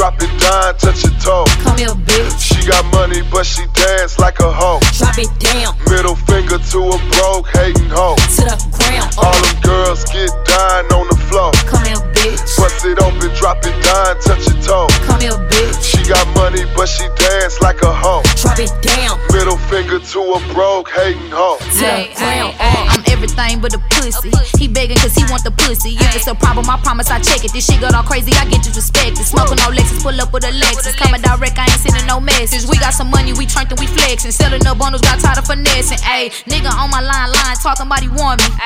drop it down, touch your toe. Come here, bitch. She got money, but she dance like a hoe. Drop it down. Middle finger to a broke, hating hoe. To the ground. All them girls get down on the floor. Come here, bitch. Bust it open, drop it down, touch your toe. Come here, bitch. She got money, but she dance like a hoe. Drop it down. Middle finger to a broke, hating hoe. To the ground. I'm everything but a pussy. He begging cause he want the pussy. If it's a problem, I promise I check it. This shit got all crazy, I get disrespected. Smoking on Lexus, pull up with a Lexus. Coming direct, I ain't sending no message. We got some money, we turned and we flexing. Selling up bundles, got tired of finessing. Ayy, nigga on my line, talking about he want me.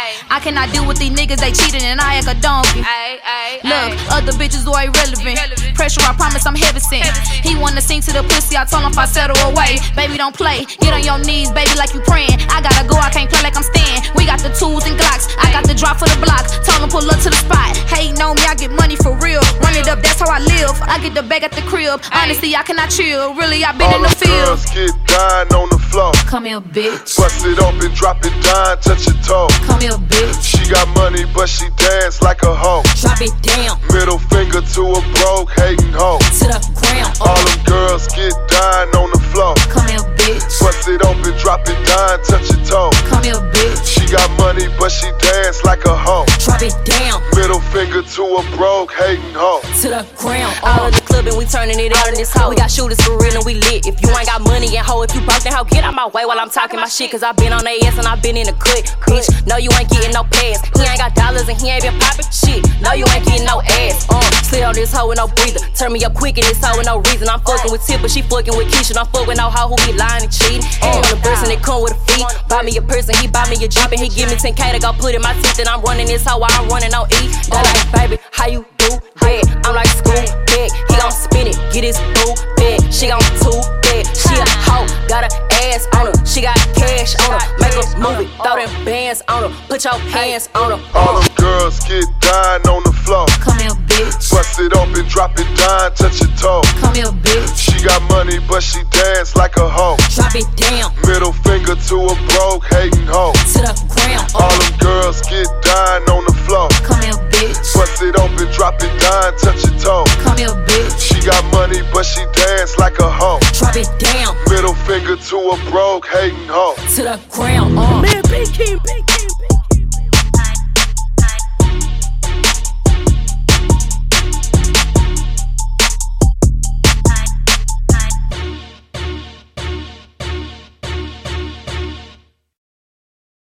I cannot deal with these niggas, they cheating and I act a donkey. Look, other bitches are irrelevant. Pressure, I promise I'm heavy sent. He wanna sing to the pussy, I told him if I settle away. Baby, don't play, get on your knees, baby, like you praying. I gotta go, I can't play like I'm staying. We got the tools and Glocks, I got the drop for the block. Told him pull up to the spot. Hating on me, I get money for real. Run it up, that's how I live. I get the bag at the crib. Honestly, I cannot chill. Really, I been in the field. All the girls get down on the floor. Come here, bitch. Bust it open, drop it down, touch your toe. Come here, bitch. She got money, but she dance like a hoe. Drop it down. Middle finger to a broke, hating hoe. To the ground. All them girls get down on the floor. Come here, bitch. Bust it open, drop it down, touch your toe. Come here, bitch. She got money, but she dance like a hoe. Drop it down. Middle finger to a broke, hating hoe. To the ground. All of the club and we turning it out in this hoe. We got shooters for real and we lit. If you ain't got money and hoe, if you broke, then hoe, get out my way while I'm talking my shit. Cause I been on they ass and I been in the cut. Bitch, no, you ain't getting no pass. He ain't got dollars and he ain't been popping shit. No, you ain't getting no ass. Slid on this hoe with no breather. Turn me up quick in this hoe with no reason. I'm fucking with Tip, but she fucking with Keisha. I'm fucking with no hoe who be lying and cheating. On the person that come with a fee. Buy me a person, he buy me a Jeep and he give me 10K to go put in my teeth. And I'm running this hoe while I'm running on E. They like, baby, how you do that? I'm like, school bag. He gon' spin it, get his boo bag. She gon' too bad. She a hoe, got her ass on her. She got cash on her. Make her move it, throw them bands on her. Put your hands on her. All them girls get down on the floor. Come here, bitch. Bust it open, drop it down, touch your toe. Come here, bitch. She got money, but she dance like a hoe. Drop it down. Middle finger to a broke, hating hoe. To the ground. All them girls get down on the floor. Come here, bitch. Bust it open, drop it down, touch your toe. Come here, bitch. She got money, but she dance like a hoe. Drop it down. Middle finger to a broke, hating hoe. To the ground. Man, big king, big king.